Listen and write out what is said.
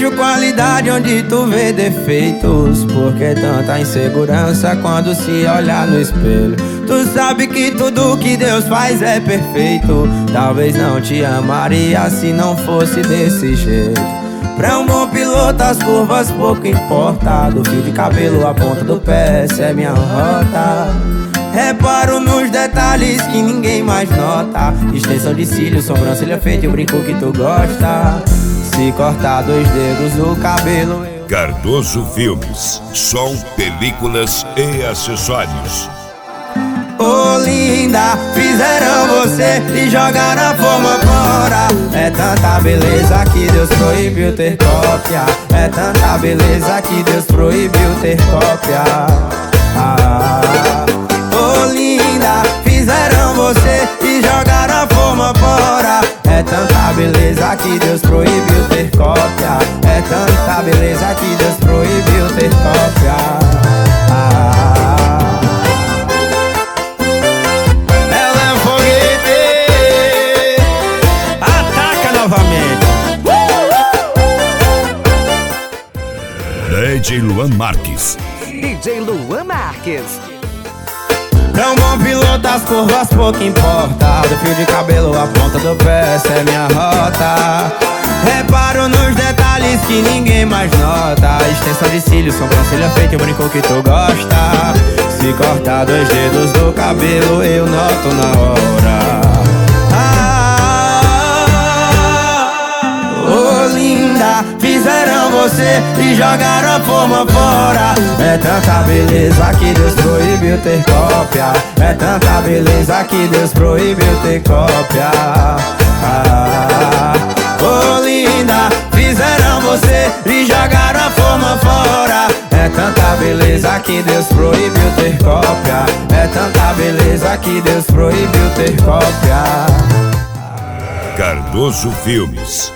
vejo qualidade onde tu vê defeitos. Por que tanta insegurança quando se olhar no espelho? Tu sabe que tudo que Deus faz é perfeito. Talvez não te amaria se não fosse desse jeito. Pra um bom piloto as curvas pouco importa. Do fio de cabelo à ponta do pé, essa é minha rota. Reparo nos detalhes que ninguém mais nota. Extensão de cílios, sobrancelha feita e o brinco que tu gosta. Se cortar 2 dedos no cabelo Cardoso Filmes, som, películas e acessórios. Ô linda, fizeram você e jogaram a forma fora. É tanta beleza que Deus proibiu ter cópia. É tanta beleza que Deus proibiu ter cópia. Ô linda, fizeram você e jogaram a forma fora. É tanta beleza que Deus proibiu ter cópia. É tanta beleza que Deus proibiu ter cópia. Ela é um foguete. Ataca novamente. DJ Luan Marques. DJ Luan Marques. Pra um bom piloto as curvas pouco importa. Do fio de cabelo à ponta do pé, essa é minha rota. Reparo nos detalhes que ninguém mais nota. Extensão de cílios, sobrancelha feita e o brinco que tu gosta. Se cortar 2 dedos do cabelo eu noto na hora. Ô linda, fizeram você e jogaram a forma fora. É tanta beleza que Deus proibiu ter cópia. É tanta beleza que Deus proibiu ter cópia. Ô linda, fizeram você e jogaram a forma fora. É tanta beleza que Deus proibiu ter cópia. É tanta beleza que Deus proibiu ter cópia. Cardoso Filmes.